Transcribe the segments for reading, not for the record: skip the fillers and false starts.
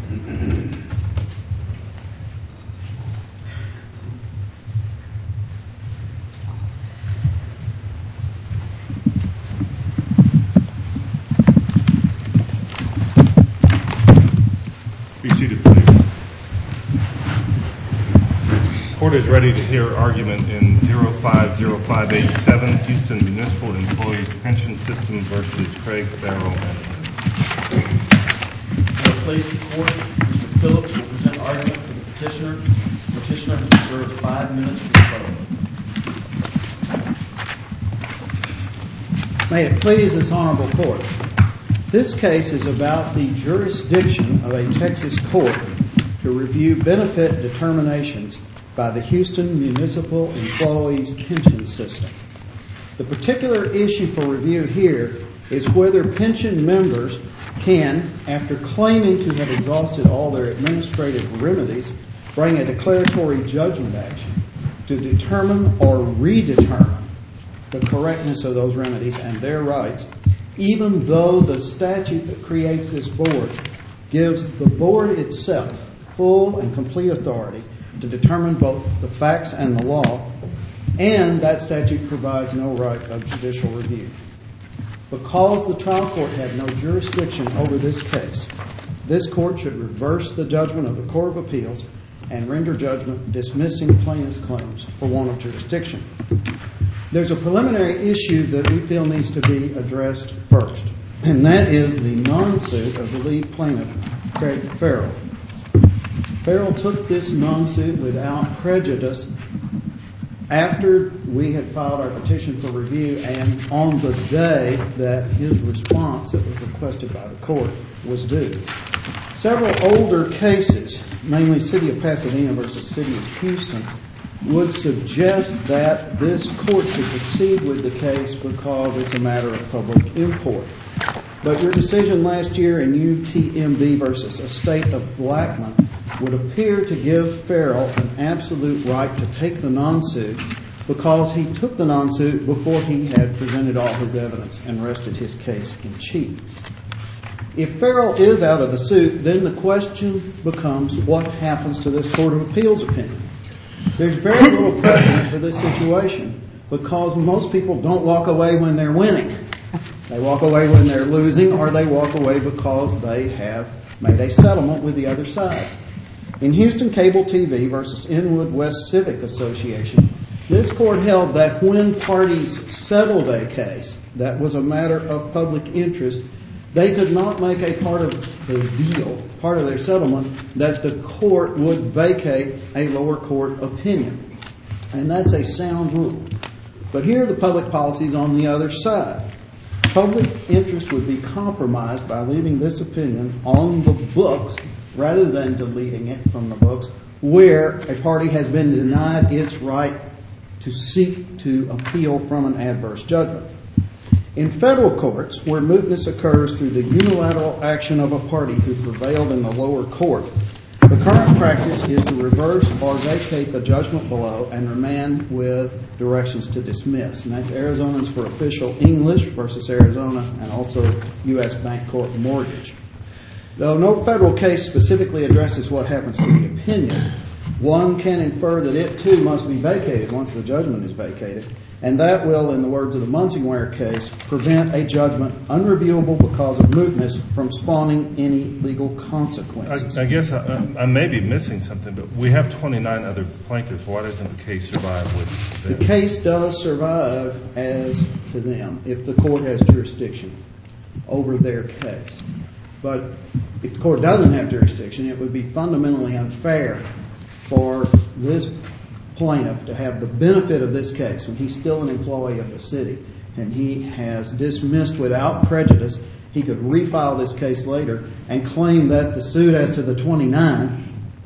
Be seated, please. Court is ready to hear argument in 050587, Houston Municipal Employees Pension System versus Craig Farrell. Please, the court. Mr. Phillips will present argument for the petitioner. The petitioner has reserved 5 minutes for rebuttal. May it please this honorable court. This case is about the jurisdiction of a Texas court to review benefit determinations by the Houston Municipal Employees Pension System. The particular issue for review here is whether pension members can, after claiming to have exhausted all their administrative remedies, bring a declaratory judgment action to determine or redetermine the correctness of those remedies and their rights, even though the statute that creates this board gives the board itself full and complete authority to determine both the facts and the law, and that statute provides no right of judicial review. Because the trial court had no jurisdiction over this case, this court should reverse the judgment of the Court of Appeals and render judgment dismissing plaintiff's claims for want of jurisdiction. There's a preliminary issue that we feel needs to be addressed first, and that is the non-suit of the lead plaintiff, Craig Farrell. Farrell took this non-suit without prejudice after we had filed our petition for review and on the day that his response that was requested by the court was due. Several older cases, mainly City of Pasadena versus City of Houston, would suggest that this court should proceed with the case because it's a matter of public import. But your decision last year in UTMB versus Estate of Blackman would appear to give Farrell an absolute right to take the non-suit because he took the non-suit before he had presented all his evidence and rested his case in chief. If Farrell is out of the suit, then the question becomes what happens to this Court of Appeals opinion. There's very little precedent for this situation because most people don't walk away when they're winning. They walk away when they're losing, or they walk away because they have made a settlement with the other side. In Houston Cable TV versus Inwood West Civic Association, this court held that when parties settled a case that was a matter of public interest, they could not make a part of the deal, part of their settlement, that the court would vacate a lower court opinion. And that's a sound rule. But here are the public policies on the other side. Public interest would be compromised by leaving this opinion on the books rather than deleting it from the books where a party has been denied its right to seek to appeal from an adverse judgment. In federal courts, where mootness occurs through the unilateral action of a party who prevailed in the lower court, the current practice is to reverse or vacate the judgment below and remand with directions to dismiss. And that's Arizonans for Official English versus Arizona and also U.S. Bank Court Mortgage. Though no federal case specifically addresses what happens to the opinion, one can infer that it too must be vacated once the judgment is vacated, and that will, in the words of the Munsingware case, prevent a judgment unreviewable because of mootness from spawning any legal consequences. I guess I may be missing something, but we have 29 other plaintiffs. Why doesn't the case survive with them? The case does survive as to them if the court has jurisdiction over their case. But if the court doesn't have jurisdiction, it would be fundamentally unfair for this plaintiff to have the benefit of this case when he's still an employee of the city and he has dismissed without prejudice. He could refile this case later and claim that the suit as to the 29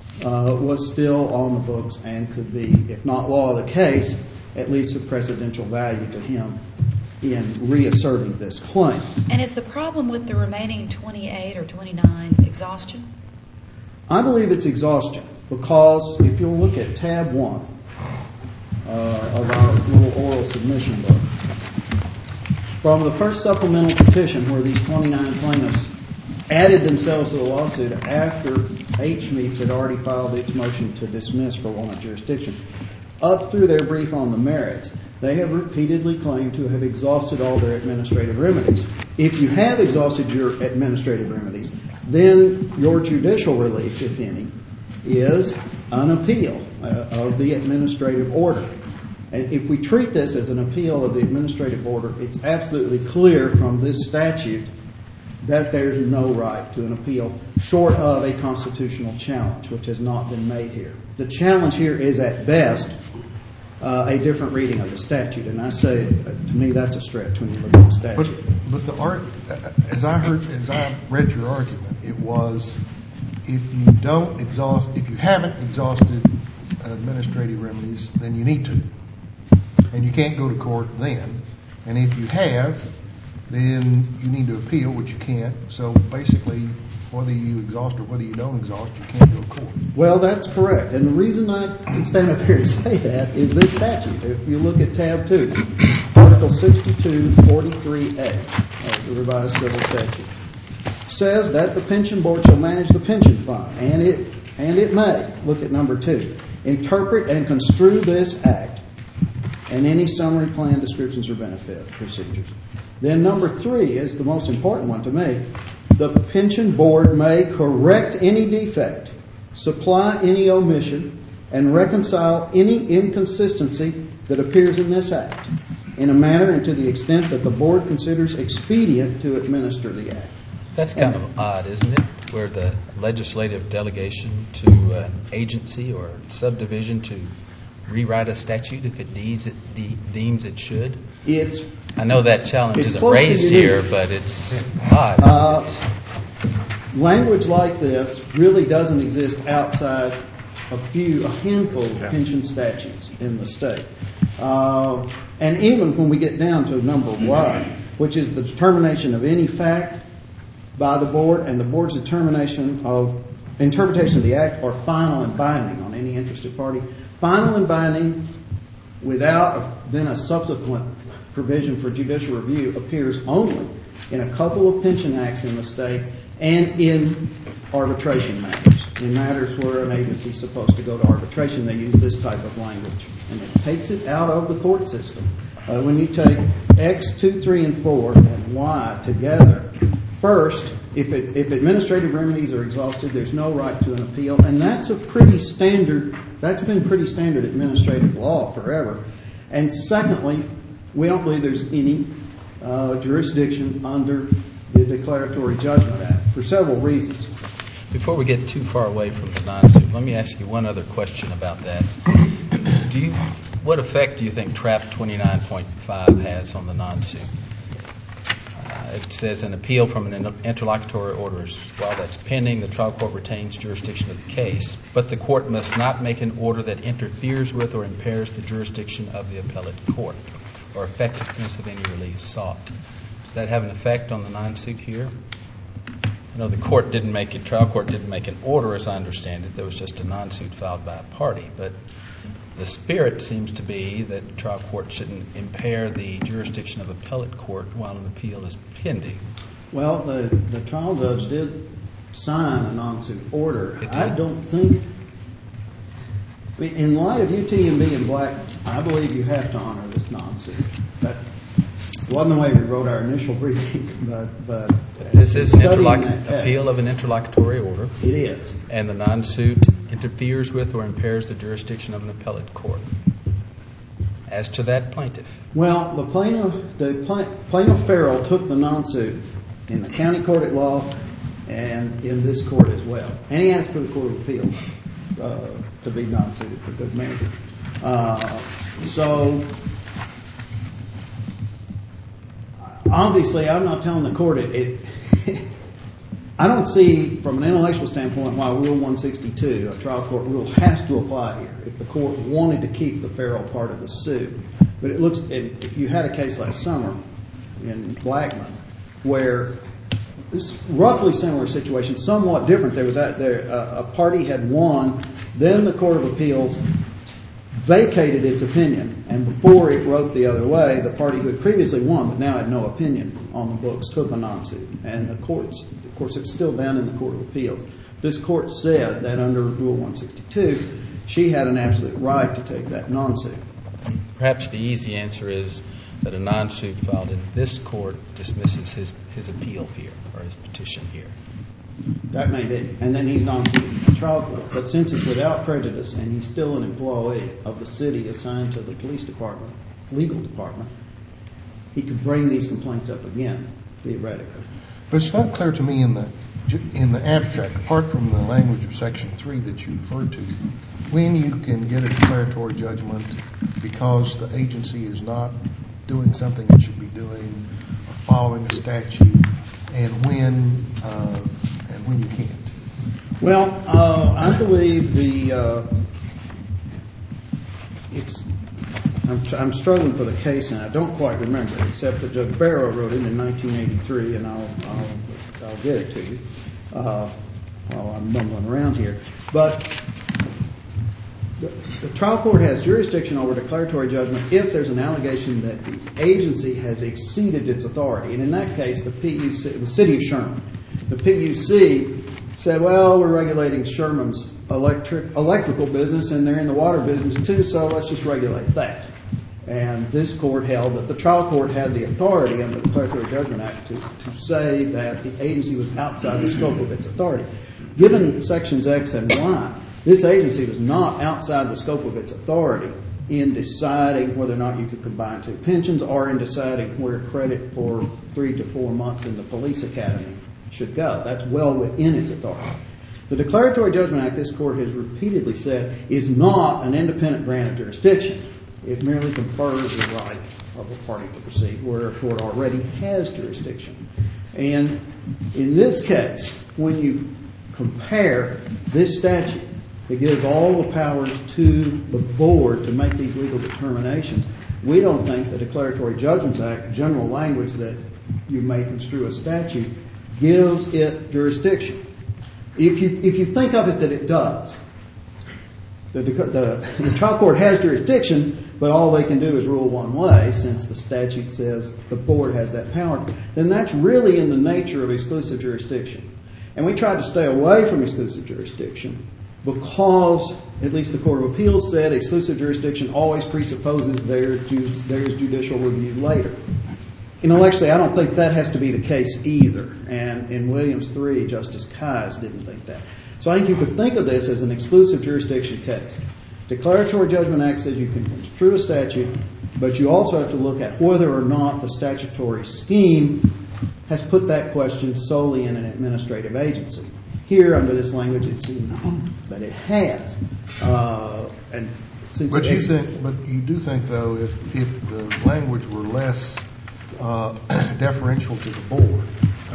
was still on the books and could be, if not law of the case, at least of precedential value to him in reasserting this claim. And is the problem with the remaining 28 or 29 exhaustion? I believe it's exhaustion because if you'll look at tab 1 of our little oral submission book, from the first supplemental petition where these 29 plaintiffs added themselves to the lawsuit after H-Meats had already filed its motion to dismiss for want of jurisdiction. Up through their brief on the merits, they have repeatedly claimed to have exhausted all their administrative remedies. If you have exhausted your administrative remedies, then your judicial relief, if any, is an appeal of the administrative order. And if we treat this as an appeal of the administrative order, it's absolutely clear from this statute that there's no right to an appeal short of a constitutional challenge, which has not been made here. The challenge here is at best a different reading of the statute, and I say, to me, that's a stretch when you look at the statute. But as I read your argument, it was if you haven't exhausted administrative remedies, then you need to, and you can't go to court then. And if you have, then you need to appeal, which you can't. So basically, whether you exhaust or whether you don't exhaust, you can't go to court. Well, that's correct. And the reason I can stand up here and say that is this statute. If you look at tab 2, Article 6243A of the revised civil statute, says that the pension board shall manage the pension fund, and it may, look at number 2, interpret and construe this act and any summary plan descriptions or benefit procedures. Then number 3 is the most important one to me. The pension board may correct any defect, supply any omission, and reconcile any inconsistency that appears in this act in a manner and to the extent that the board considers expedient to administer the act. That's kind of odd, isn't it? Where the legislative delegation to an agency or subdivision to rewrite a statute if it deems it should. I know that challenge isn't raised here, but it's odd. Language like this really doesn't exist outside a handful of pension statutes in the state. And even when we get down to number 1, which is the determination of any fact by the board, and the board's interpretation of the act are final and binding on any interested party. Final and binding without then a subsequent provision for judicial review appears only in a couple of pension acts in the state and in arbitration matters. In matters where an agency is supposed to go to arbitration, they use this type of language, and it takes it out of the court system. When you take X, 2, 3, and 4 and Y together, first, if administrative remedies are exhausted, there's no right to an appeal, and that's been pretty standard administrative law forever. And secondly, we don't believe there's any jurisdiction under the Declaratory Judgment Act for several reasons. Before we get too far away from the non-suit, let me ask you one other question about that. What effect do you think TRAP 29.5 has on the non-suit? It says an appeal from an interlocutory order, while that's pending, the trial court retains jurisdiction of the case, but the court must not make an order that interferes with or impairs the jurisdiction of the appellate court or effectiveness of any relief sought. Does that have an effect on the non-suit here? I know the trial court didn't make an order, as I understand it. There was just a non-suit filed by a party, but the spirit seems to be that the trial court shouldn't impair the jurisdiction of appellate court while an appeal is pending. Well, the trial judge did sign a non-suit order. I don't think, in light of UTMB and Black, I believe you have to honor this non-suit. That wasn't the way we wrote our initial briefing, but this is an appeal of an interlocutory order. It is. And the non-suit interferes with or impairs the jurisdiction of an appellate court. As to that plaintiff. Well, the plaintiff Farrell took the non-suit in the county court at law and in this court as well. And he asked for the Court of Appeals to be non-suited for good measure. So, obviously, I'm not telling the court I don't see, from an intellectual standpoint, why Rule 162, a trial court rule, has to apply here if the court wanted to keep the Farrell part of the suit. But it looks, you had a case last summer in Blackman where this roughly similar situation, somewhat different. There was a party had won, then the Court of Appeals vacated its opinion, and before it wrote the other way, the party who had previously won but now had no opinion on the books took a non-suit. And the courts, of course, it's still down in the Court of Appeals. This court said that under Rule 162, she had an absolute right to take that non-suit. Perhaps the easy answer is that a non-suit filed in this court dismisses his appeal here, or his petition here. That may be. And then he's on to the trial court. But since it's without prejudice and he's still an employee of the city assigned to the police department, legal department, he could bring these complaints up again, theoretically. But it's not clear to me in the abstract, apart from the language of Section 3 that you referred to, when you can get a declaratory judgment because the agency is not doing something it should be doing, or following a statute, and when you can't. Well, I believe I'm struggling for the case, and I don't quite remember, except that Judge Barrow wrote it in 1983, and I'll get it to you while I'm mumbling around here. But the trial court has jurisdiction over declaratory judgment if there's an allegation that the agency has exceeded its authority. And in that case, the PUC, the city of Sherman, the PUC said, well, we're regulating Sherman's electrical business, and they're in the water business too, so let's just regulate that. And this court held that the trial court had the authority under the Declaratory Judgment Act to say that the agency was outside the scope of its authority. Given Sections X and Y, this agency was not outside the scope of its authority in deciding whether or not you could combine two pensions, or in deciding where credit for 3 to 4 months in the police academy should go. That's well within its authority. The Declaratory Judgment Act, this court has repeatedly said, is not an independent grant of jurisdiction. It merely confers the right of a party to proceed where a court already has jurisdiction. And in this case, when you compare this statute that gives all the powers to the board to make these legal determinations, we don't think the Declaratory Judgments Act, general language that you may construe a statute, gives it jurisdiction. If you think of it that it does, the trial court has jurisdiction, but all they can do is rule one way, since the statute says the board has that power, then that's really in the nature of exclusive jurisdiction. And we tried to stay away from exclusive jurisdiction because, at least the Court of Appeals said, exclusive jurisdiction always presupposes there is judicial review later. Intellectually, I don't think that has to be the case either. And in Williams 3, Justice Kies didn't think that. So I think you could think of this as an exclusive jurisdiction case. Declaratory Judgment Act says you can construe a statute, but you also have to look at whether or not the statutory scheme has put that question solely in an administrative agency. Here, under this language, it seems that it has. And since but you do think, though, if the language were less deferential to the board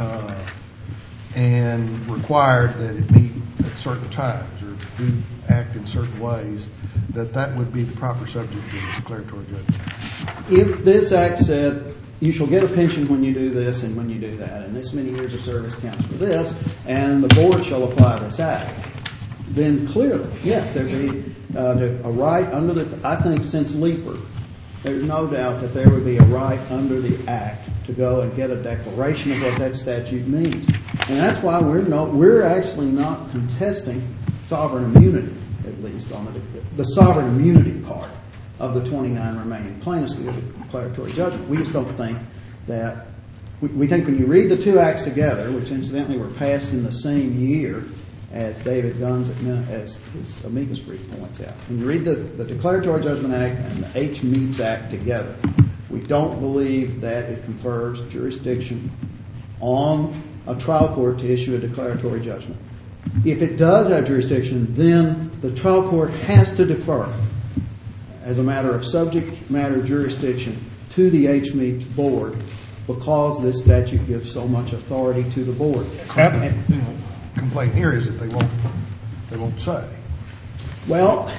and required that it meet at certain times or do act in certain ways, that would be the proper subject of the declaratory judgment. If this act said you shall get a pension when you do this and when you do that, and this many years of service counts for this, and the board shall apply this act, then clearly, yes, there'd be a right under the, I think since Leeper, there's no doubt that there would be a right under the act to go and get a declaration of what that statute means. And that's why we're actually not contesting sovereign immunity, at least on the sovereign immunity part of the 29 remaining plaintiffs who have a declaratory judgment. We just don't think that, we think when you read the two acts together, which incidentally were passed in the same year as David Gunn's, as his amicus brief points out, when you read the Declaratory Judgment Act and the H. Meads Act together, we don't believe that it confers jurisdiction on a trial court to issue a declaratory judgment. If it does have jurisdiction, then the trial court has to defer as a matter of subject matter jurisdiction to the H. Meads board because this statute gives so much authority to the board. The complaint here is that they won't say. Well,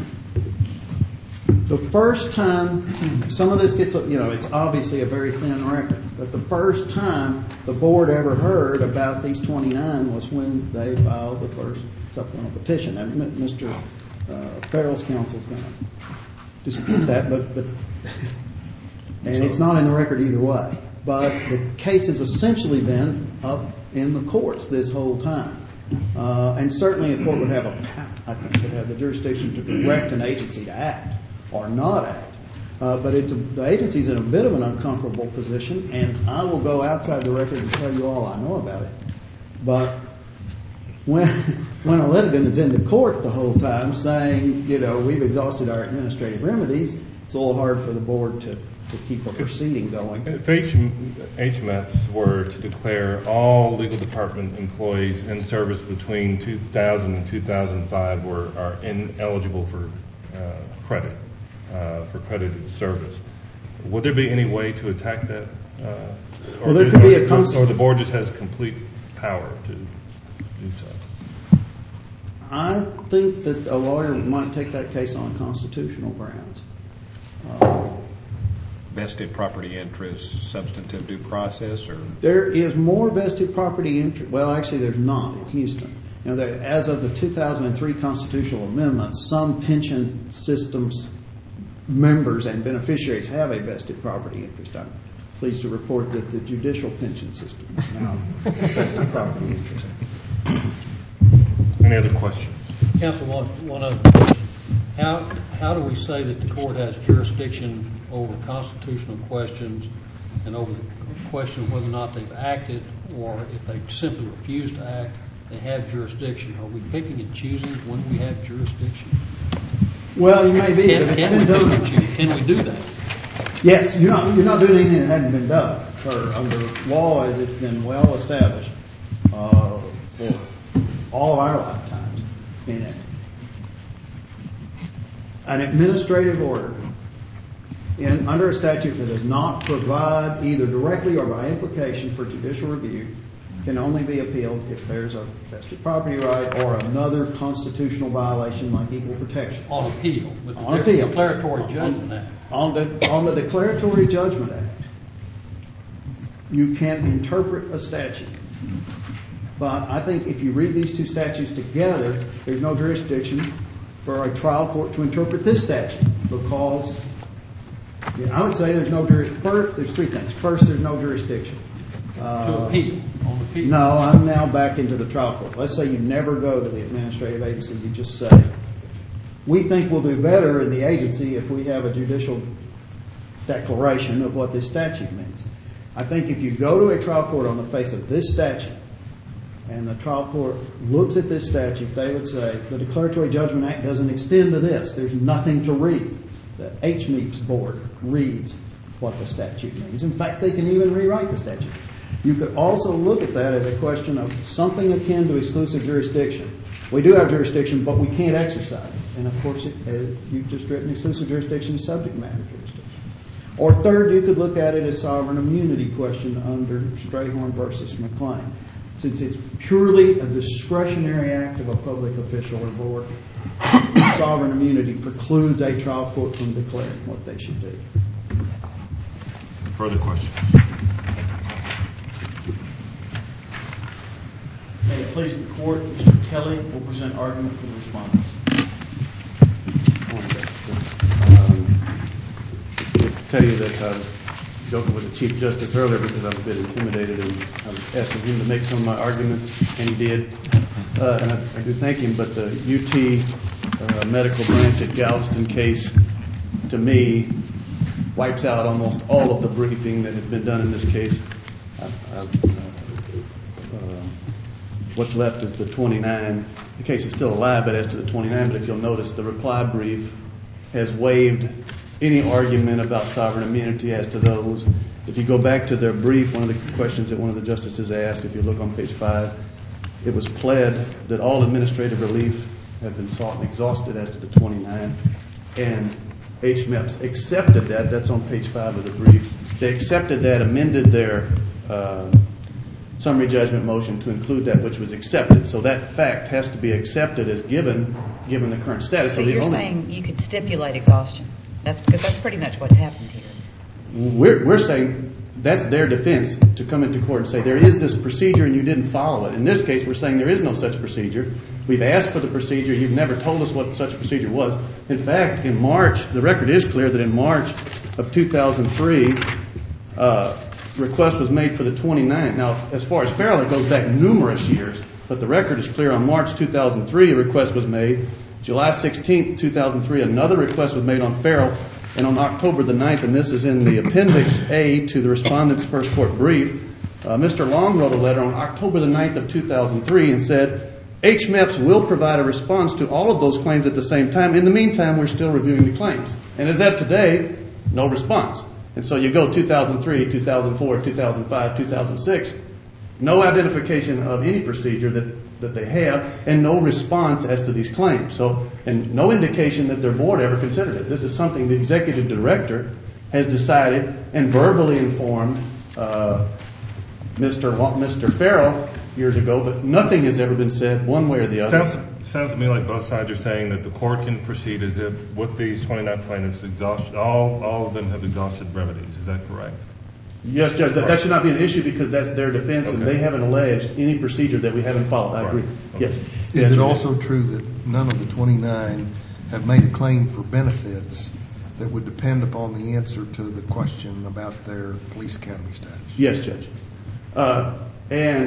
the first time, some of this gets, it's obviously a very thin record, but the first time the board ever heard about these 29 was when they filed the first supplemental petition. And Mr. Farrell's counsel is going to dispute that, but and it's not in the record either way. But the case has essentially been up in the courts this whole time. And certainly a court would have the jurisdiction to direct an agency to act or not act. But the agency's in a bit of an uncomfortable position, and I will go outside the record and tell you all I know about it. But when a litigant is in the court the whole time saying, we've exhausted our administrative remedies, it's a little hard for the board to keep a proceeding going. If HMFs were to declare all legal department employees in service between 2000 and 2005 are ineligible for credit, for credited service, would there be any way to attack that? Well, there could be a or the board just has complete power to do so? I think that a lawyer might take that case on constitutional grounds. Vested property interest, substantive due process, or there is more vested property interest. Well, actually, there's not in Houston. As of the 2003 constitutional amendments, some pension systems members and beneficiaries have a vested property interest. I'm pleased to report that the judicial pension system now has vested property interest. Any other questions? Counsel, one other question. How do we say that the court has jurisdiction over constitutional questions and over the question of whether or not they've acted, or if they simply refuse to act, they have jurisdiction? Are we picking and choosing when we have jurisdiction? Well, you may be, but it's been done. Can we do that? Yes, you're not doing anything that hadn't been done. Under law, as it's been well established for all of our lifetimes. An administrative order under a statute that does not provide either directly or by implication for judicial review can only be appealed if there's a vested property right or another constitutional violation like equal protection. On appeal. On appeal. Declaratory Judgment Act. On the Declaratory Judgment Act, you can interpret a statute. But I think if you read these two statutes together, there's no jurisdiction for a trial court to interpret this statute, because I would say there's no jurisdiction. There's three things. First, there's no jurisdiction. To appeal. On appeal. No, I'm now back into the trial court. Let's say you never go to the administrative agency. You just say, we think we'll do better in the agency if we have a judicial declaration of what this statute means. I think if you go to a trial court on the face of this statute, and the trial court looks at this statute, they would say the Declaratory Judgment Act doesn't extend to this. There's nothing to read. The HMEPS board reads what the statute means. In fact, they can even rewrite the statute. You could also look at that as a question of something akin to exclusive jurisdiction. We do have jurisdiction, but we can't exercise it. And of course, you've just written exclusive jurisdiction is subject matter jurisdiction. Or third, you could look at it as sovereign immunity question under Strayhorn versus McLean. Since it's purely a discretionary act of a public official or board, sovereign immunity precludes a trial court from declaring what they should do. Further questions? May it please the court, Mr. Kelly will present argument for the respondents. To tell you that I was joking with the Chief Justice earlier because I was a bit intimidated, and I was asking him to make some of my arguments, and he did. And I do thank him, but the UT medical branch at Galveston case, to me, wipes out almost all of the briefing that has been done in this case. What's left is the 29. The case is still alive, but as to the 29, but if you'll notice, the reply brief has waived any argument about sovereign immunity as to those. If you go back to their brief, one of the questions that one of the justices asked, if you look on page 5, it was pled that all administrative relief had been sought and exhausted as to the 29, and HMEPS accepted that. That's on page 5 of the brief. They accepted that, amended their summary judgment motion to include that which was accepted. So that fact has to be accepted as given the current status. So you're saying you could stipulate exhaustion? Because that's pretty much what's happened here. We're saying that's their defense to come into court and say there is this procedure and you didn't follow it. In this case, we're saying there is no such procedure. We've asked for the procedure. You've never told us what such a procedure was. In fact, in March, the record is clear that in March of 2003, request was made for the 29th. Now, as far as Farrell, it goes back numerous years, but the record is clear. On March 2003, a request was made. July 16th, 2003, another request was made on Farrell. And on October the 9th, and this is in the Appendix A to the Respondent's First Court Brief, Mr. Long wrote a letter on October the 9th of 2003 and said, HMEPS will provide a response to all of those claims at the same time. In the meantime, we're still reviewing the claims. And as of today, no response. And so you go 2003, 2004, 2005, 2006, no identification of any procedure that they have, and no response as to these claims. So, and no indication that their board ever considered it. This is something the executive director has decided and verbally informed Mr. Farrell years ago, but nothing has ever been said one way or the other. Sounds to me like both sides are saying that the court can proceed as if with these 29 plaintiffs exhausted, all of them have exhausted remedies. Is that correct? Yes, Judge. That should not be an issue because that's their defense, and they haven't alleged any procedure that we haven't followed. I agree. Okay. Yes. Is it also true that none of the 29 have made a claim for benefits that would depend upon the answer to the question about their police academy status? Yes, Judge. And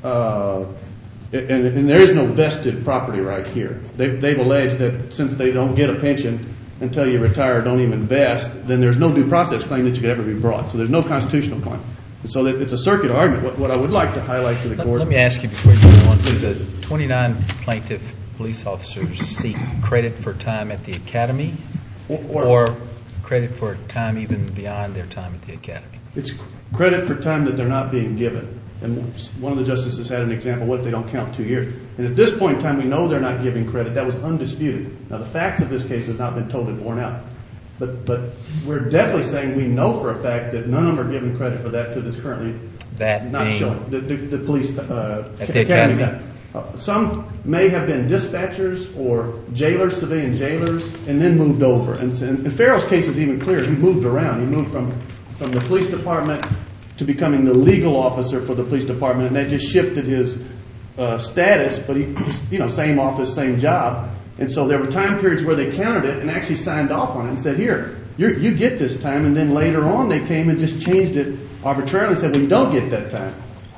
there is no vested property right here. They've alleged that since they don't get a pension until you retire, don't even vest, then there's no due process claim that you could ever be brought. So there's no constitutional claim. And so it's a circular argument. What I would like to highlight to the court. Let me ask you before you go on. Do the 29 plaintiff police officers seek credit for time at the academy or credit for time even beyond their time at the academy? It's credit for time that they're not being given. And one of the justices had an example, what if they don't count 2 years? And at this point in time, we know they're not giving credit. That was undisputed. Now, the facts of this case have not been totally borne out. But we're definitely saying we know for a fact that none of them are given credit for that because it's currently not showing. The police academy time. Some may have been dispatchers or jailers, civilian jailers, and then moved over. And Farrell's case is even clearer. He moved around. He moved from the police department to becoming the legal officer for the police department, and that just shifted his status, but same office, same job. And so there were time periods where they counted it and actually signed off on it and said, here, you get this time. And then later on they came and just changed it arbitrarily and said, well, you don't get that time.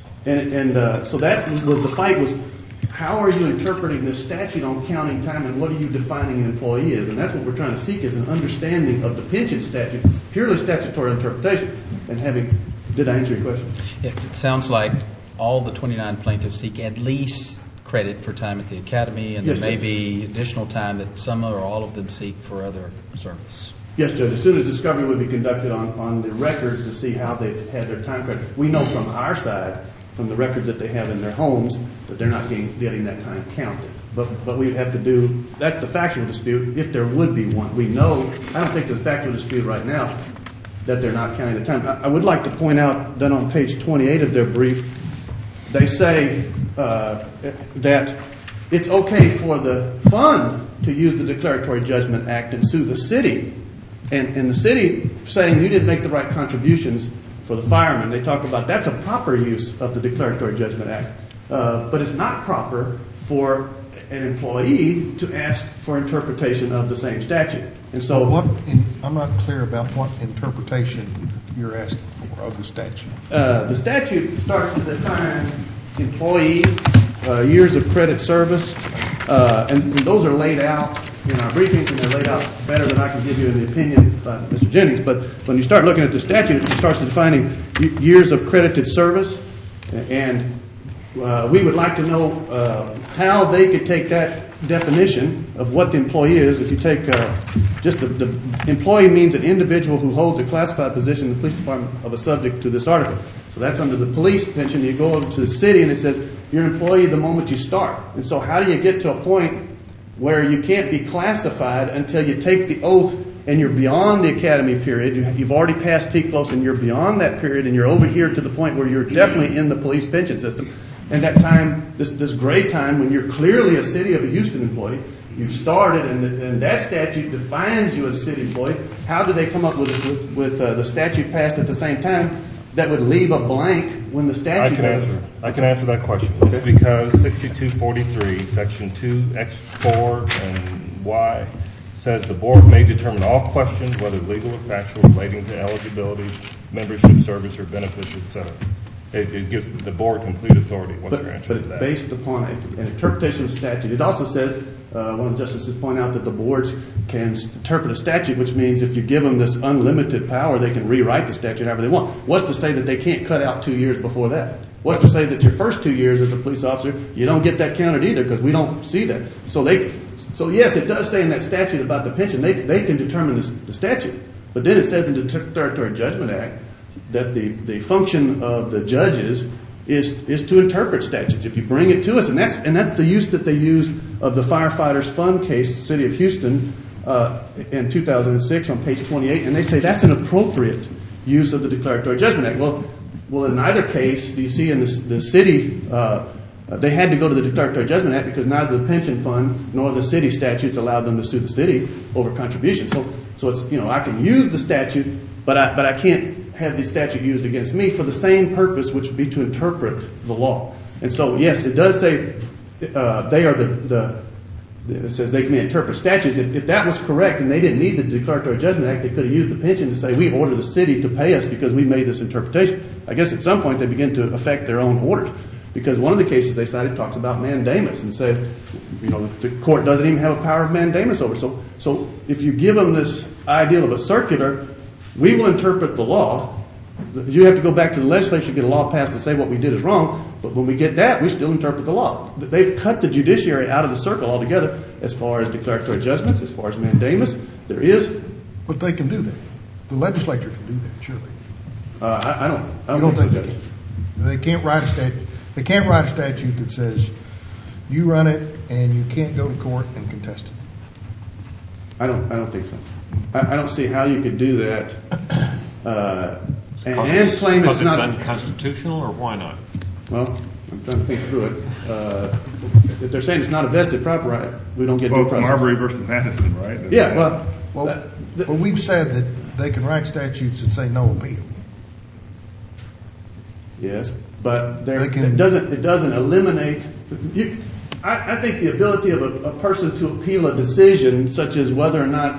And so that was the fight was, how are you interpreting this statute on counting time and what are you defining an employee is? And that's what we're trying to seek is an understanding of the pension statute, purely statutory interpretation. And did I answer your question? It sounds like all the 29 plaintiffs seek at least credit for time at the academy, and there may be additional time that some or all of them seek for other service. Yes, Judge. As soon as discovery would be conducted on the records to see how they've had their time credit, we know from our side, from the records that they have in their homes, that they're not getting that time counted. But we'd have to do, that's the factual dispute, if there would be one. We know, I don't think there's a factual dispute right now that they're not counting the time. I would like to point out that on page 28 of their brief, they say that it's okay for the fund to use the Declaratory Judgment Act and sue the city. And the city saying you didn't make the right contributions for the firemen. They talk about that's a proper use of the Declaratory Judgment Act. But it's not proper for an employee to ask for interpretation of the same statute. And so I'm not clear about what interpretation you're asking for of the statute. The statute starts to define employee, years of credit service, and those are laid out in our briefings, and they're laid out better than I can give you in the opinion of Mr. Jennings. But when you start looking at the statute, it starts defining years of credited service, and we would like to know how they could take that definition of what the employee is. If you take just the employee means an individual who holds a classified position in the police department of a subject to this article. So that's under the police pension. You go over to the city and it says you're an employee the moment you start. And so how do you get to a point where you can't be classified until you take the oath and you're beyond the academy period? You've already passed TCLOS and you're beyond that period and you're over here to the point where you're definitely in the police pension system. And that time, this gray time when you're clearly a city of a Houston employee, you've started and that statute defines you as a city employee. How do they come up with the statute passed at the same time? that would leave a blank when the statute I can answer that question. It's because 6243, section 2X4 and Y says the board may determine all questions, whether legal or factual, relating to eligibility, membership, service, or benefits, etc. It gives the board complete authority. What's your answer but to it's that? based upon an interpretation of statute. It also says, one of the justices point out that the boards can interpret a statute, which means if you give them this unlimited power, they can rewrite the statute however they want. What's to say that they can't cut out 2 years before that? What's to say that your first 2 years as a police officer, you don't get that counted either, because we don't see that. So yes, it does say in that statute about the pension, they can determine the statute. But then it says in the Declaratory Judgment Act that the function of the judges is to interpret statutes. If you bring it to us, and that's the use that they use of the Firefighters Fund case, City of Houston, in 2006 on page 28, and they say that's an appropriate use of the Declaratory Judgment Act. Well, in either case, do you see in the city, they had to go to the Declaratory Judgment Act because neither the pension fund nor the city statutes allowed them to sue the city over contributions. So it's, I can use the statute, but I can't have the statute used against me for the same purpose, which would be to interpret the law. And so, yes, it does say they are it says they can interpret statutes. If that was correct and they didn't need the Declaratory Judgment Act, they could have used the pension to say we order the city to pay us because we made this interpretation. I guess at some point they begin to affect their own orders. Because one of the cases they cited talks about mandamus and said, the court doesn't even have a power of mandamus over. So if you give them this ideal of a circular, we will interpret the law. You have to go back to the legislature to get a law passed to say what we did is wrong. But when we get that, we still interpret the law. They've cut the judiciary out of the circle altogether as far as declaratory judgments, as far as mandamus. There is. But they can do that. The legislature can do that, surely. I don't think so. They can't write a statute. They can't write a statute that says you run it and you can't go to court and contest it. I don't think so. I don't see how you could do that and claim it's not unconstitutional, or why not? Well, I'm trying to think through it. If they're saying it's not a vested property right, we don't get due process. Marbury versus Madison, right? Yeah. Well, we've said that they can write statutes that say no appeal. Yes, but it doesn't eliminate. I think the ability of a person to appeal a decision, such as whether or not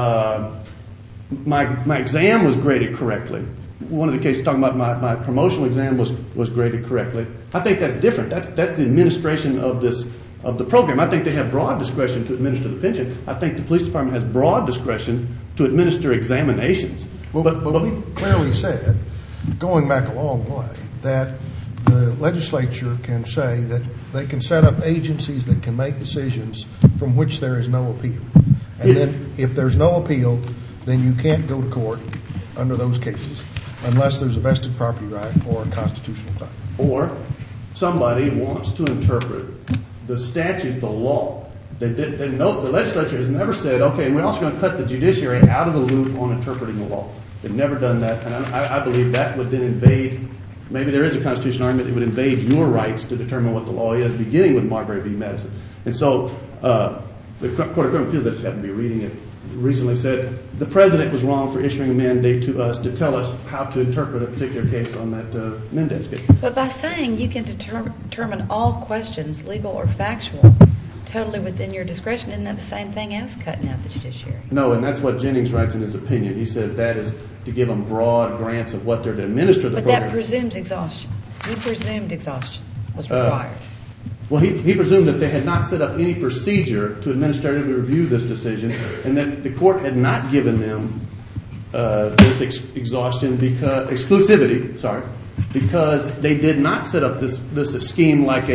my exam was graded correctly. One of the cases talking about my promotional exam was graded correctly. I think that's different. That's the administration of the program. I think they have broad discretion to administer the pension. I think the police department has broad discretion to administer examinations. But we clearly said, going back a long way, that the legislature can say that they can set up agencies that can make decisions from which there is no appeal. And then if there's no appeal, then you can't go to court under those cases unless there's a vested property right or a constitutional right. Or somebody wants to interpret the statute, the law. The legislature has never said, okay, we're also going to cut the judiciary out of the loop on interpreting the law. They've never done that, and I believe that would then invade. Maybe there is a constitutional argument. It would invade your rights to determine what the law is, beginning with Marbury v. Madison. And so the Court of Criminal Appeals, that just happened to be reading it, recently said the president was wrong for issuing a mandate to us to tell us how to interpret a particular case on that Mendez case. But by saying you can determine all questions, legal or factual, totally within your discretion, isn't that the same thing as cutting out the judiciary? No, and that's what Jennings writes in his opinion. He says that is to give them broad grants of what they're to administer the program. But that presumes exhaustion. He presumed exhaustion was required. Well, he presumed that they had not set up any procedure to administratively review this decision, and that the court had not given them this exhaustion exclusivity, because they did not set up this scheme like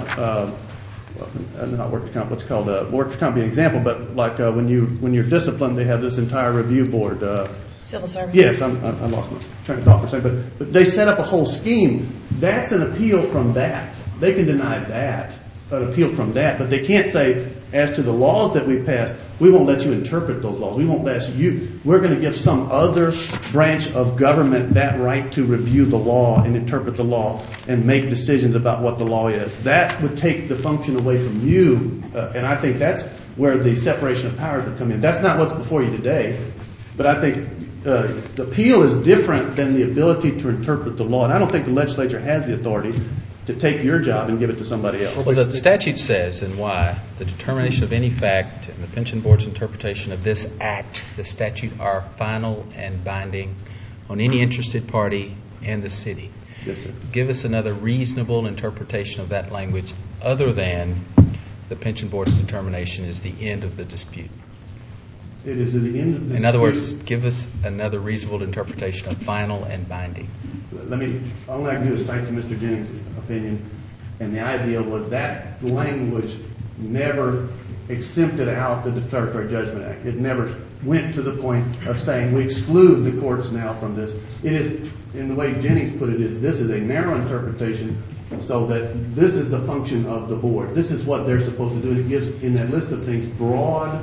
not workers' comp, what's called a workers' comp being an example, but like when you're disciplined, they have this entire review board. Civil service. Yes, I lost my train of thought for a second, but they set up a whole scheme. That's an appeal from that. They can deny that, an appeal from that, but they can't say, as to the laws that we passed, we won't let you interpret those laws. We won't let you. We're going to give some other branch of government that right to review the law and interpret the law and make decisions about what the law is. That would take the function away from you, and I think that's where the separation of powers would come in. That's not what's before you today, but I think the appeal is different than the ability to interpret the law. And I don't think the legislature has the authority to take your job and give it to somebody else. Well, the statute says, and why, the determination of any fact and the pension board's interpretation of this act, the statute, are final and binding on any interested party and the city. Yes, sir. Give us another reasonable interpretation of that language other than the pension board's determination is the end of the dispute. It is at the end of the In other words, give us another reasonable interpretation of final and binding. All I can do is cite to Mr. Jennings' opinion, and the idea was that language never exempted out the Declaratory Judgment Act. It never went to the point of saying we exclude the courts now from this. It is, in the way Jennings put it, this is a narrow interpretation so that this is the function of the board. This is what they're supposed to do. It gives, in that list of things, broad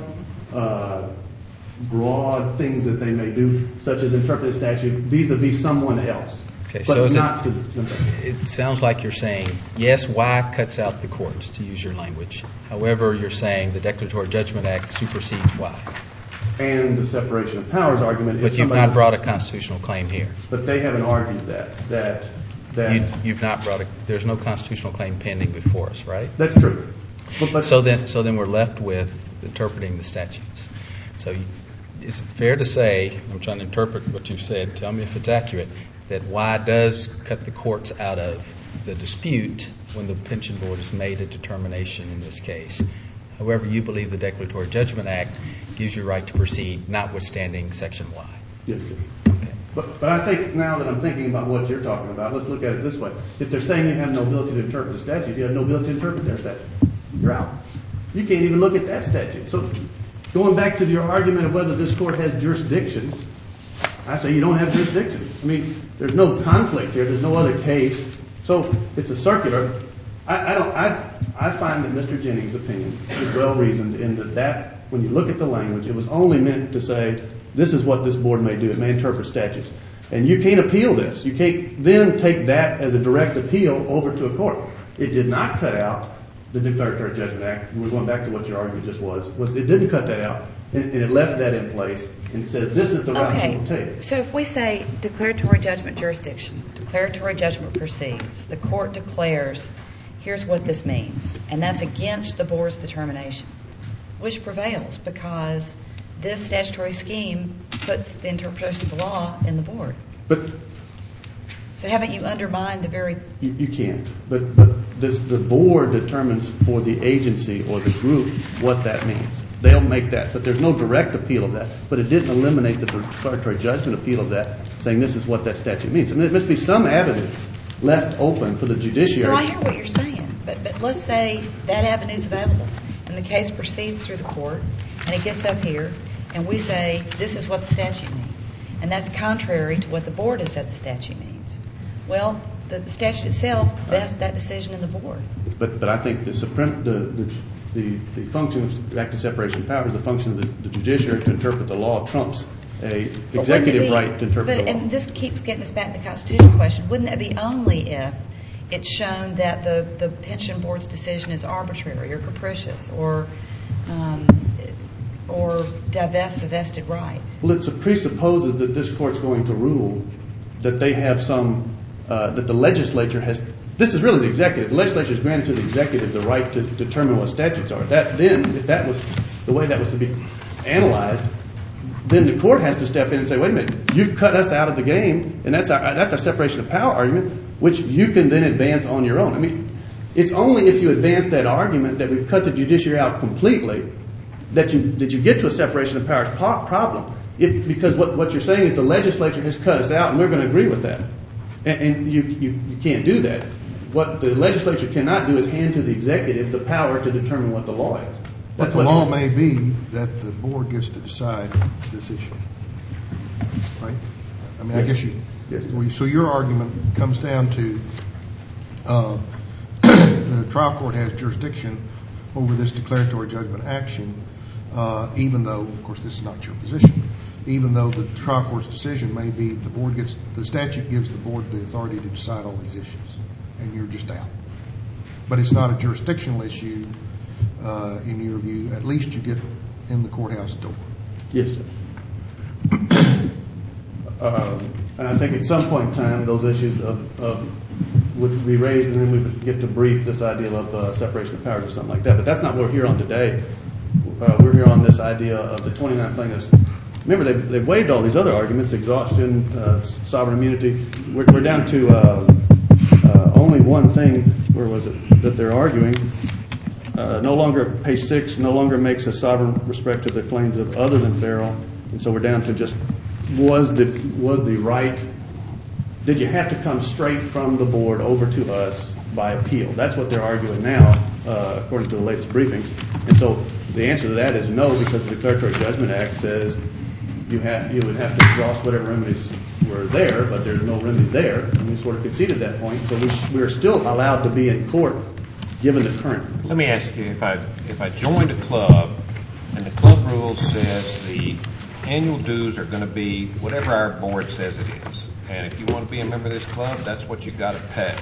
things that they may do, such as interpret the statute vis-a-vis someone else. Okay, but so not it sounds like you're saying, yes, Y cuts out the courts, to use your language. However, you're saying the Declaratory Judgment Act supersedes Y. And the separation of powers argument. But you've not brought a constitutional claim here. But they haven't argued that. You've not brought there's no constitutional claim pending before us, right? That's true. So then we're left with interpreting the statutes. So is it fair to say, I'm trying to interpret what you've said, tell me if it's accurate, that Y does cut the courts out of the dispute when the pension board has made a determination in this case. However, you believe the Declaratory Judgment Act gives you a right to proceed, notwithstanding Section Y. Yes, sir. Okay. But I think now that I'm thinking about what you're talking about, let's look at it this way. If they're saying you have no ability to interpret the statute, you have no ability to interpret their statute. You're out. You can't even look at that statute. So going back to your argument of whether this court has jurisdiction, I say you don't have jurisdiction. I mean, there's no conflict here. There's no other case. So it's a circular. I find that Mr. Jennings' opinion is well reasoned in that when you look at the language, it was only meant to say this is what this board may do. It may interpret statutes. And you can't appeal this. You can't then take that as a direct appeal over to a court. It did not cut out the Declaratory Judgment Act. We're going back to what your argument just was it didn't cut that out. And it left that in place and said this is the route you will take. So if we say declaratory judgment jurisdiction, declaratory judgment proceeds, the court declares here's what this means, and that's against the board's determination, which prevails because this statutory scheme puts the interpretation of the law in the board. But so haven't you undermined the very... You can't. But the board determines for the agency or the group what that means. They'll make that. But there's no direct appeal of that. But it didn't eliminate the declaratory judgment appeal of that, saying this is what that statute means. And there must be some avenue left open for the judiciary. No, I hear what you're saying. But let's say that avenue is available, and the case proceeds through the court, and it gets up here, and we say this is what the statute means. And that's contrary to what the board has said the statute means. Well, the statute itself vests that decision in the board. But I think the function of the Act of Separation of Powers, the function of the judiciary to interpret the law trumps a executive right to interpret the law. And this keeps getting us back to the constitutional question. Wouldn't that be only if it's shown that the pension board's decision is arbitrary or capricious or divests a vested right? Well, it presupposes that this court's going to rule that they have that the legislature has. This is really the executive. The legislature has granted to the executive the right to determine what statutes are. If that was the way that was to be analyzed, then the court has to step in and say, wait a minute, you've cut us out of the game, and that's our separation of power argument, which you can then advance on your own. I mean, it's only if you advance that argument that we've cut the judiciary out completely that you get to a separation of powers problem. Because what you're saying is the legislature has cut us out, and we're going to agree with that. And you can't do that. What the legislature cannot do is hand to the executive the power to determine what the law is. But the law may be that the board gets to decide this issue, right? I mean, I guess so your argument comes down to the trial court has jurisdiction over this declaratory judgment action, even though, of course, this is not your position. Even though the trial court's decision may be the statute gives the board the authority to decide all these issues, and you're just out. But it's not a jurisdictional issue in your view. At least you get in the courthouse door. Yes, sir. And I think at some point in time, those issues would be raised, and then we would get to brief this idea of separation of powers or something like that. But that's not what we're here on today. We're here on this idea of the 29 plaintiffs. Remember, they've waived all these other arguments, exhaustion, sovereign immunity. We're down to only one thing, where was it, that they're arguing. No longer, page 6, no longer makes a sovereign respect to the claims of other than Farrell. And so we're down to just, was the right, did you have to come straight from the board over to us by appeal? That's what they're arguing now, according to the latest briefings. And so the answer to that is no, because the Declaratory Judgment Act says you would have to exhaust whatever remedies were there, but there's no remedies there. And we sort of conceded that point. So we're still allowed to be in court given the current. Let me ask you, if I joined a club and the club rules says the annual dues are going to be whatever our board says it is, and if you want to be a member of this club, that's what you got to pay.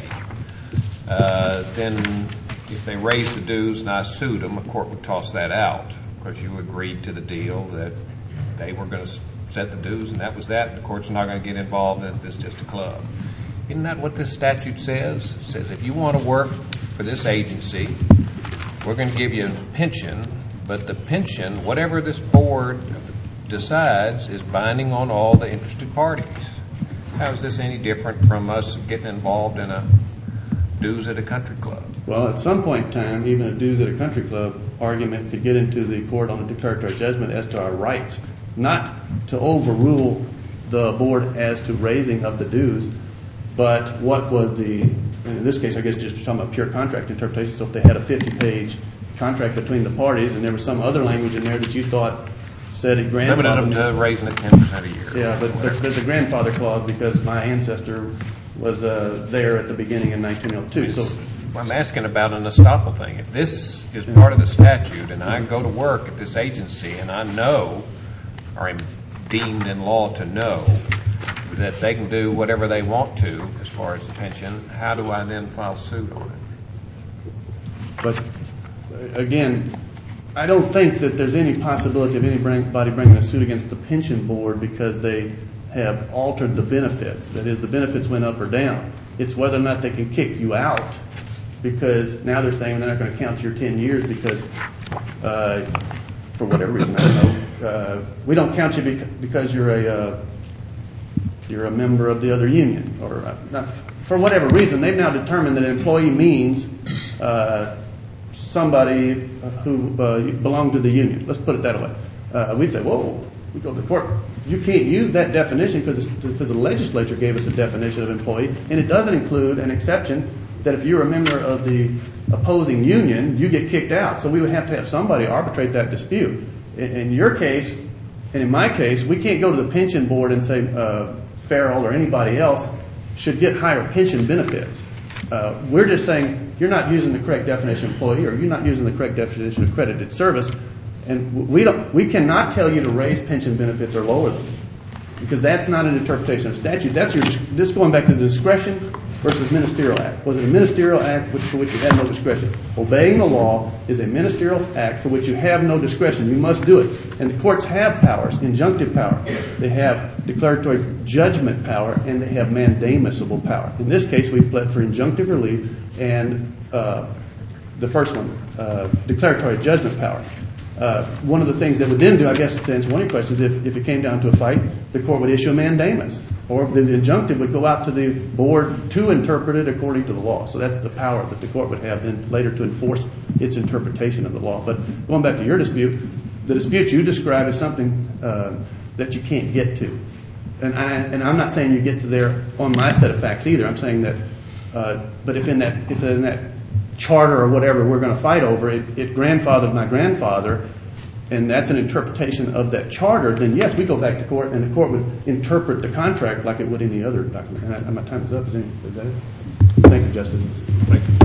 Then if they raise the dues and I sued them, the court would toss that out because you agreed to the deal that they were going to set the dues and that was that, and the court's not going to get involved in it. It's just a club. Isn't that what this statute says? It says if you want to work for this agency, we're going to give you a pension, but the pension, whatever this board decides, is binding on all the interested parties. How is this any different from us getting involved in a dues at a country club? Well, at some point in time, even a dues at a country club argument could get into the court on the declaratory judgment as to our rights, not to overrule the board as to raising of the dues, but what was the, in this case, I guess just talking about pure contract interpretation. So if they had a 50-page contract between the parties and there was some other language in there that you thought said it grandfathered limited them to raising it 10% a year. Yeah, but there's a grandfather clause because my ancestor was there at the beginning in 1902. So I'm asking about an estoppel thing. If this is part of the statute and I go to work at this agency and I know, or am deemed in law to know, that they can do whatever they want to as far as the pension, how do I then file suit on it? But again, I don't think that there's any possibility of anybody bringing a suit against the pension board because they have altered the benefits. That is, the benefits went up or down. It's whether or not they can kick you out because now they're saying they're not going to count your 10 years because, for whatever reason, I don't know, we don't count you because you're a member of the other union, or not, for whatever reason. They've now determined that an employee means somebody who belonged to the union. Let's put it that way. We'd say, whoa, we go to the court. You can't use that definition because the legislature gave us a definition of employee, and it doesn't include an exception that if you're a member of the opposing union, you get kicked out. So we would have to have somebody arbitrate that dispute. In your case, and in my case, we can't go to the pension board and say Farrell or anybody else should get higher pension benefits. We're just saying you're not using the correct definition of employee, or you're not using the correct definition of accredited service, and we cannot tell you to raise pension benefits or lower them because that's not an interpretation of statute. That's this going back to the discretion versus ministerial act. Was it a ministerial act for which you had no discretion? Obeying the law is a ministerial act for which you have no discretion. You must do it. And the courts have powers, injunctive power. They have declaratory judgment power, and they have mandamusable power. In this case, we pled for injunctive relief and the first one, declaratory judgment power. One of the things that would then do, I guess, to answer one of your questions, if it came down to a fight, the court would issue a mandamus, or the injunctive would go out to the board to interpret it according to the law. So that's the power that the court would have then later to enforce its interpretation of the law. But going back to your dispute, the dispute you describe is something that you can't get to. And I'm not saying you get to there on my set of facts either. I'm saying that, but if in that charter or whatever we're going to fight over, it grandfathered my grandfather, and that's an interpretation of that charter, then yes, we go back to court, and the court would interpret the contract like it would any other document. And my time is up. Is that it? Thank you, Justice. Thank you.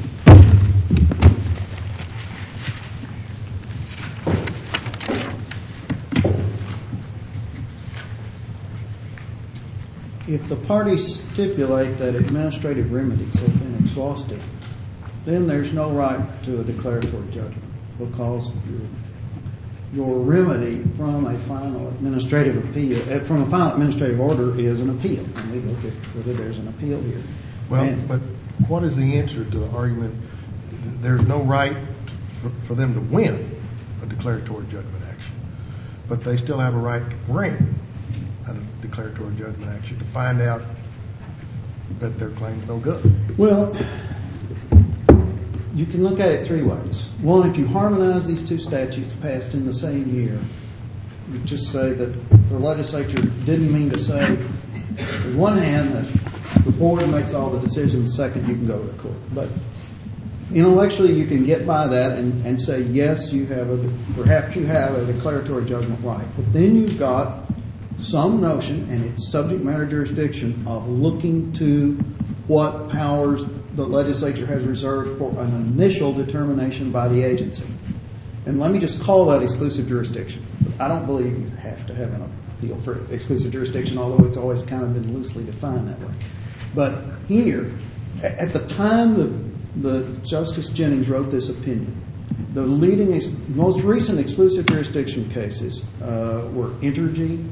If the parties stipulate that administrative remedies have been exhausted, then there's no right to a declaratory judgment because your remedy from a final administrative appeal, from a final administrative order is an appeal. And we look at whether there's an appeal here. Well, but what is the answer to the argument? There's no right for them to win a declaratory judgment action, but they still have a right to bring a declaratory judgment action to find out that their claim's no good. Well, you can look at it three ways. One, if you harmonize these two statutes passed in the same year, you just say that the legislature didn't mean to say, on one hand, that the board makes all the decisions, second, you can go to the court. But intellectually, you can get by that and say, yes, perhaps you have a declaratory judgment right. But then you've got some notion, and it's subject matter jurisdiction, of looking to what powers the legislature has reserved for an initial determination by the agency. And let me just call that exclusive jurisdiction. I don't believe you have to have an appeal for exclusive jurisdiction, although it's always kind of been loosely defined that way. But here, at the time the Justice Jennings wrote this opinion, the most recent exclusive jurisdiction cases were Entergy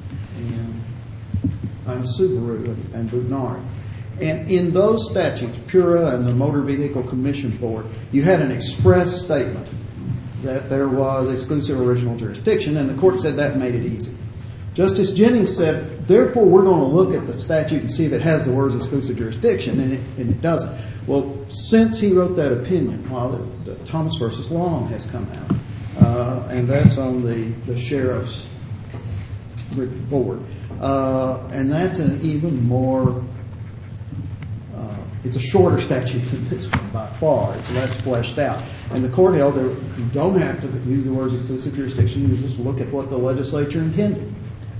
and Subaru and Budnari. And in those statutes, PURA and the Motor Vehicle Commission Board, you had an express statement that there was exclusive original jurisdiction, and the court said that made it easy. Justice Jennings said, therefore, we're going to look at the statute and see if it has the words exclusive jurisdiction, and it doesn't. Well, since he wrote that opinion, the Thomas versus Long has come out, and that's on the sheriff's board, and that's an even more. It's a shorter statute than this one by far. It's less fleshed out. And the court held that you don't have to use the words exclusive jurisdiction. You just look at what the legislature intended.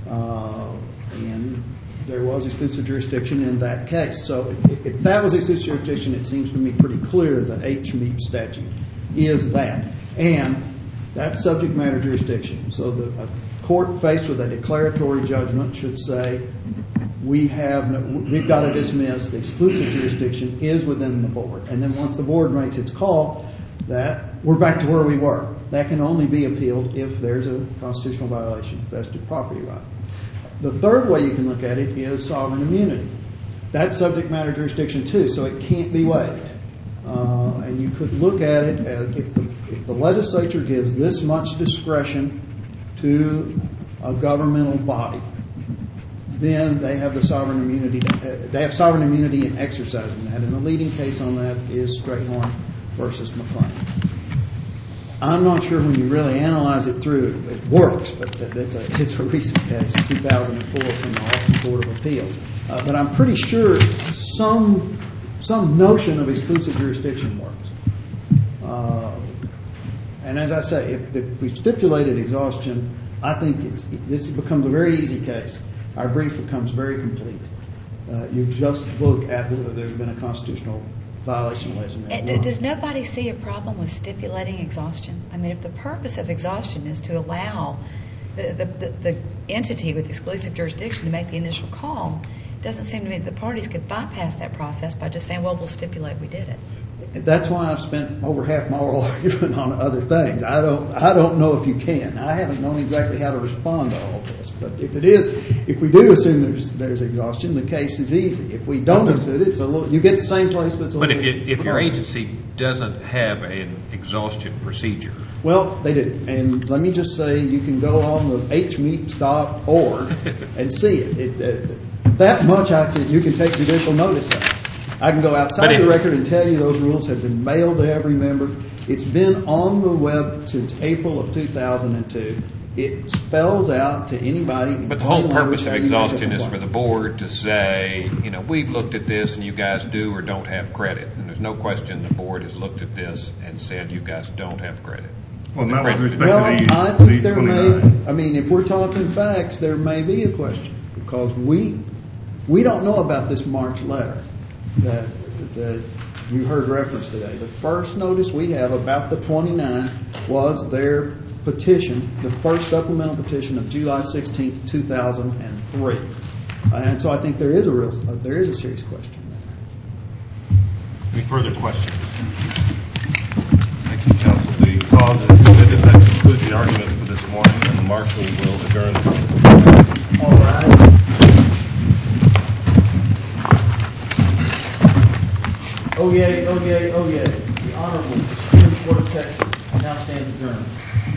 And there was exclusive jurisdiction in that case. So if that was exclusive jurisdiction, it seems to me pretty clear the HMEP statute is that. And that's subject matter jurisdiction. So a court faced with a declaratory judgment should say, we've got to dismiss the exclusive jurisdiction is within the board. And then once the board makes its call, that we're back to where we were. That can only be appealed if there's a constitutional violation of vested property right. The third way you can look at it is sovereign immunity. That's subject matter jurisdiction too, so it can't be waived. And you could look at it as if the legislature gives this much discretion to a governmental body, then they have the sovereign immunity. They have sovereign immunity in exercising that. And the leading case on that is Strayhorn versus McLean. I'm not sure when you really analyze it through, it works, but it's a recent case, 2004 from the Austin Court of Appeals. But I'm pretty sure some notion of exclusive jurisdiction works. And as I say, if we stipulated exhaustion, I think this becomes a very easy case. Our brief becomes very complete. You just look at whether there's been a constitutional violation of legislation. Does nobody see a problem with stipulating exhaustion? I mean, if the purpose of exhaustion is to allow the entity with exclusive jurisdiction to make the initial call, it doesn't seem to me that the parties could bypass that process by just saying, well, we'll stipulate we did it. That's why I've spent over half my oral argument on other things. I don't know if you can. I haven't known exactly how to respond to all this. But if we do assume there's exhaustion, the case is easy. If we don't assume it, you get the same place, but it's a little. But if your agency doesn't have an exhaustion procedure. Well, they do. And let me just say, you can go on the hmeeps.org and see it. That much you can take judicial notice of. I can go outside the record and tell you those rules have been mailed to every member. It's been on the web since April of 2002. It spells out to anybody. But the whole purpose of exhaustion is for the board to say, we've looked at this and you guys do or don't have credit. And there's no question the board has looked at this and said you guys don't have credit. Well, not with respect I to think there 29. may, if we're talking facts, there may be a question. Because we don't know about this March letter that you heard reference today. The first notice we have about the 29 was their petition, the first supplemental petition of July 16th, 2003. And so I think there is a serious question there. Any further questions? Thank you, counsel. The cause is that concludes the argument for this oyez, oyez. The Honorable Supreme Court of Texas now stands adjourned.